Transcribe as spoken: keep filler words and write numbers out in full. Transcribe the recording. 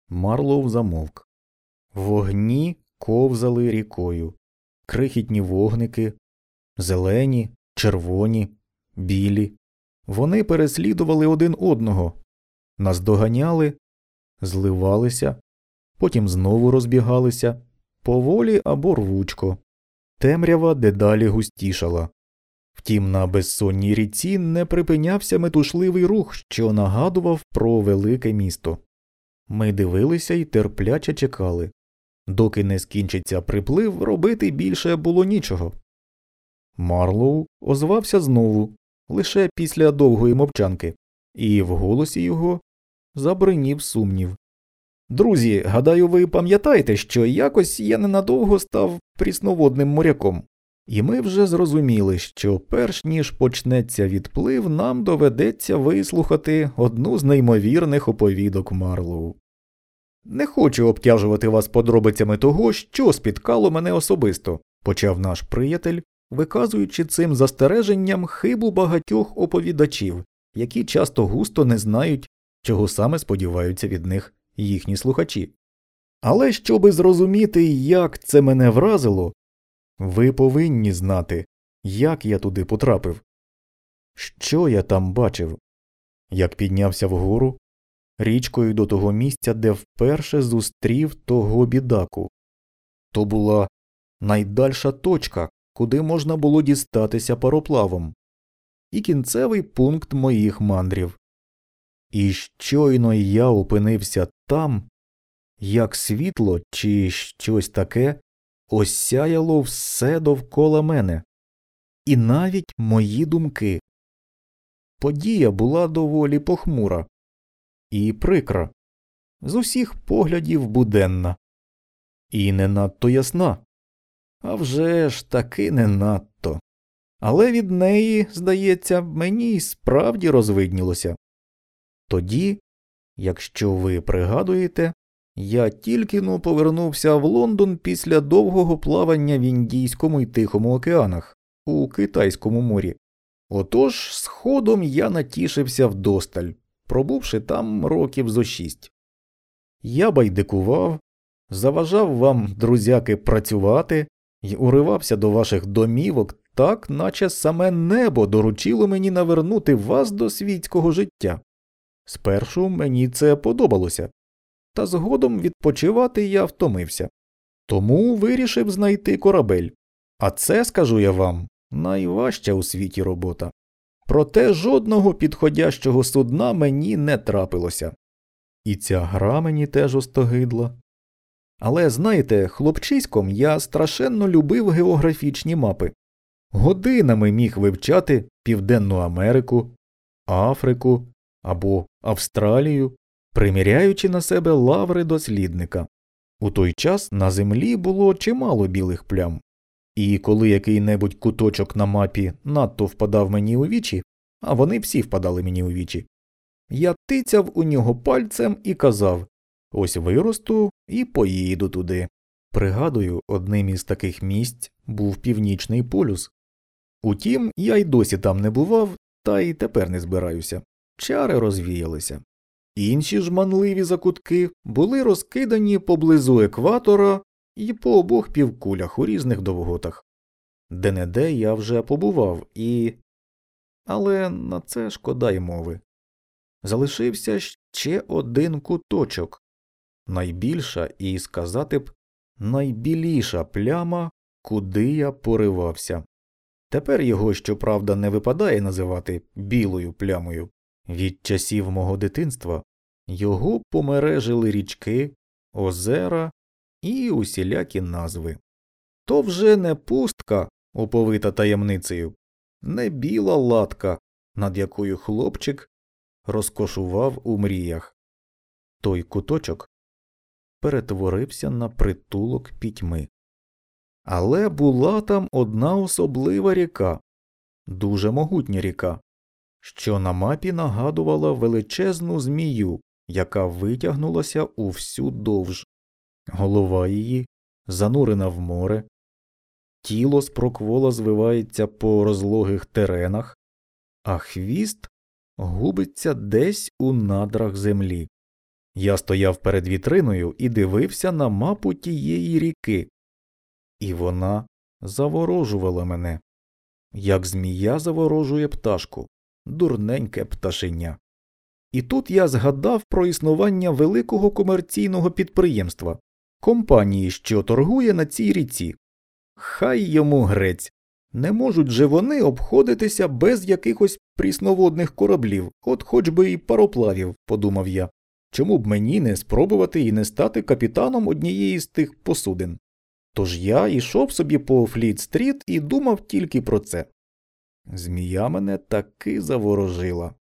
Марлоу замовк. Вогні ковзали рікою. Крихітні вогники, зелені, червоні, білі. Вони переслідували один одного, наздоганяли, зливалися, потім знову розбігалися, поволі або рвучко. Темрява дедалі густішала. Втім, на безсонній ріці не припинявся метушливий рух, що нагадував про велике місто. Ми дивилися й терпляче чекали. Доки не скінчиться приплив, робити більше було нічого. Марлоу озвався знову, лише після довгої мовчанки, і в голосі його забринів сумнів. «Друзі, гадаю, ви пам'ятаєте, що якось я ненадовго став прісноводним моряком. І ми вже зрозуміли, що перш ніж почнеться відплив, нам доведеться вислухати одну з неймовірних оповідок Марлоу. Не хочу обтяжувати вас подробицями того, що спіткало мене особисто», – почав наш приятель, виказуючи цим застереженням хибу багатьох оповідачів, які часто густо не знають, чого саме сподіваються від них їхні слухачі. Але щоби зрозуміти, як це мене вразило, ви повинні знати, як я туди потрапив. Що я там бачив? Як піднявся вгору, річкою до того місця, де вперше зустрів того бідаку. То була найдальша точка, куди можна було дістатися пароплавом. І кінцевий пункт моїх мандрів. І щойно я опинився там, як світло чи щось таке осяяло все довкола мене. І навіть мої думки. Подія була доволі похмура і прикра, з усіх поглядів буденна. І не надто ясна. А вже ж таки не надто. Але від неї, здається, мені й справді розвиднілося. Тоді, якщо ви пригадуєте, я тільки-но повернувся в Лондон після довгого плавання в Індійському й Тихому океанах, у Китайському морі. Отож, сходом я натішився вдосталь, пробувши там років зо шість. Я байдикував, заважав вам, друзяки, працювати й уривався до ваших домівок так, наче саме небо доручило мені навернути вас до світського життя. Спершу мені це подобалося, та згодом відпочивати я втомився. Тому вирішив знайти корабель. А це, скажу я вам, найважча у світі робота. Проте жодного підходящого судна мені не трапилося. І ця гра мені теж остогидла. Але, знаєте, хлопчиськом я страшенно любив географічні мапи. Годинами міг вивчати Південну Америку, Африку або Австралію, приміряючи на себе лаври дослідника. У той час на землі було чимало білих плям. І коли який-небудь куточок на мапі надто впадав мені у вічі, а вони всі впадали мені у вічі, я тицяв у нього пальцем і казав: «Ось виросту і поїду туди». Пригадую, одним із таких місць був Північний полюс. Утім, я й досі там не бував, та й тепер не збираюся. Чари розвіялися. Інші ж манливі закутки були розкидані поблизу екватора і по обох півкулях у різних довготах. Де-не-де я вже побував і... Але на це шкода й мови. Залишився ще один куточок. Найбільша і, сказати б, найбіліша пляма, куди я поривався. Тепер його, щоправда, не випадає називати білою плямою. Від часів мого дитинства його помережили річки, озера і усілякі назви. То вже не пустка, оповита таємницею, не біла латка, над якою хлопчик розкошував у мріях. Той куточок перетворився на притулок пітьми. Але була там одна особлива ріка, дуже могутня ріка, що на мапі нагадувала величезну змію, яка витягнулася у всю довж. Голова її занурена в море, тіло спроквола звивається по розлогих теренах, а хвіст губиться десь у надрах землі. Я стояв перед вітриною і дивився на мапу тієї ріки. І вона заворожувала мене. Як змія заворожує пташку, дурненьке пташеня. І тут я згадав про існування великого комерційного підприємства, компанії, що торгує на цій ріці. Хай йому грець. Не можуть же вони обходитися без якихось прісноводних кораблів, от хоч би і пароплавів, подумав я. Чому б мені не спробувати і не стати капітаном однієї з тих посудин? Тож я йшов собі по Фліт-стріт і думав тільки про це. Змія мене таки заворожила.